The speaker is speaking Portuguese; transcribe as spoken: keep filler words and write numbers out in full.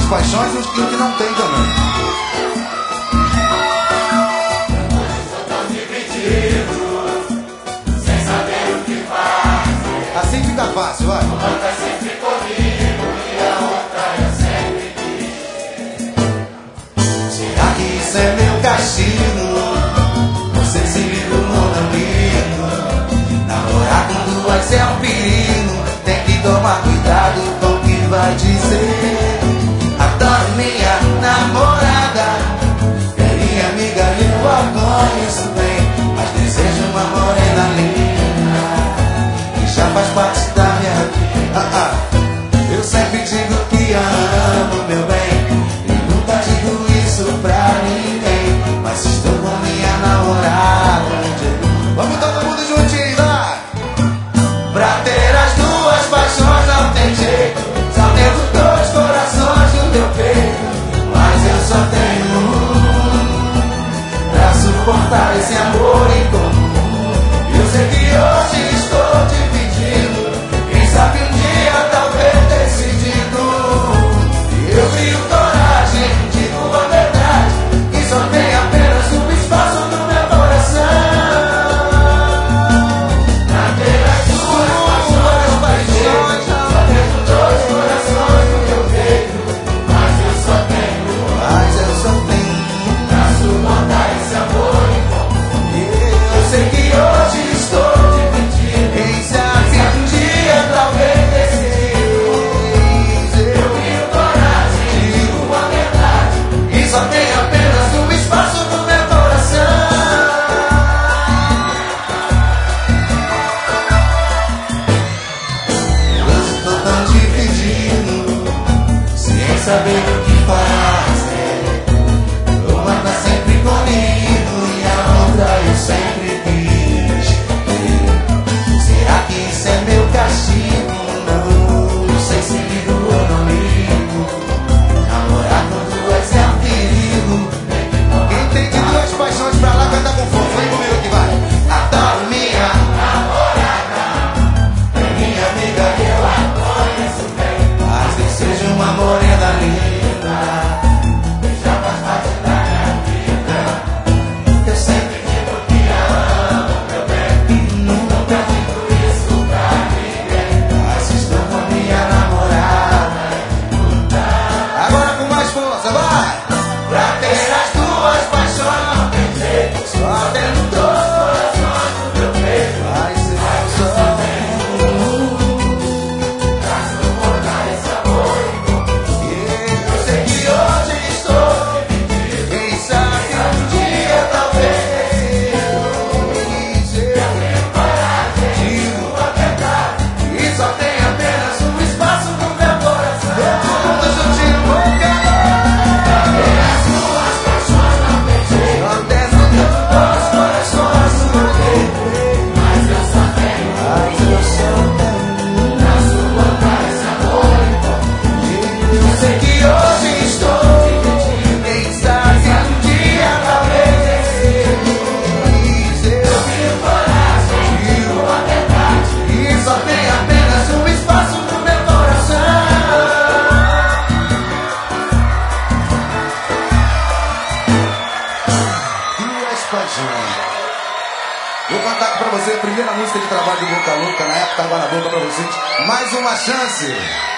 paixões e os que não tem também. Sem saber o que faz. Assim fica fácil, vai. Uma tá sempre comigo e a outra eu sempre quis. Será que isso é meu castigo? Não sei se ligo ou não ligo. Namorar com duas é um perigo. Tem que tomar cuidado com o que vai dizer. Adoro minha namorada, é minha amiga e eu a conheço bem. Mas desejo uma morena linda que já faz parte da minha vida. Ah, ah. Eu sempre digo que a amo, meu bem, e nunca digo isso pra ninguém. Mas estou com minha namorada. Vamos todo mundo juntinho, vai! Pra ter as duas paixões não tem jeito. Só temos dois corações no meu peito. Mas eu só tenho um pra suportar esse amor em comum. Eu sei que hoje estou dividido. Quem sabe um dia talvez decidido. Eu crio coragem, digo a verdade, que só tem apenas um espaço no meu coração. Pra ter as duas paixões, só tenho dois corações no meu peito. Mas eu só tenho um, mas eu só tenho um pra suportar esse amor em comum. Eu sei que hoje estou dividido. Quem sabe um dia talvez decidido. Eu crio coragem, digo a verdade, e só tem apenas um espaço no meu coração. Eu estou tão dividido, sem saber o que fazer. Uma tá sempre comigo e a outra eu sempre quis ter. Será que isso é meu castigo? Não sei se ligo ou não ligo. Namorar com duas é um perigo. Quem tem de duas paixões pra lá canta com força. Vem comigo que vai. Adoro minha namorada, é minha amiga e eu a conheço bem. Mas desejo uma morena linda, já faz parte da minha vida. Eu sempre digo que a amo, meu bem, e nunca digo isso pra ninguém. Mas estou com minha namorada. Agora com mais força, vai! Pra ter as duas paixões não tem jeito. Só tendo dois corações no meu peito. Mas eu só tenho um pra suportar esse amor em comum. Eu sei que hoje estou dividido. Quem sabe um dia talvez decido. Eu tenho coragem, digo a verdade, e só tem apenas um espaço no meu coração. Todo mundo juntinho, vamos cantar. As duas paixões não tem jeito. Só tendo dois corações no meu peito. Mas eu só tenho, mas eu só tenho um pra suportar esse amor em comum. Eu sei que hoje estou dividido. Quem sabe um dia talvez decido. Eu tenho coragem, digo a verdade, e só tem apenas um espaço no meu coração. Duas paixões. Vou cantar pra você a primeira música de trabalho do Boca Louca, na época, água na boca pra vocês. Mais uma chance.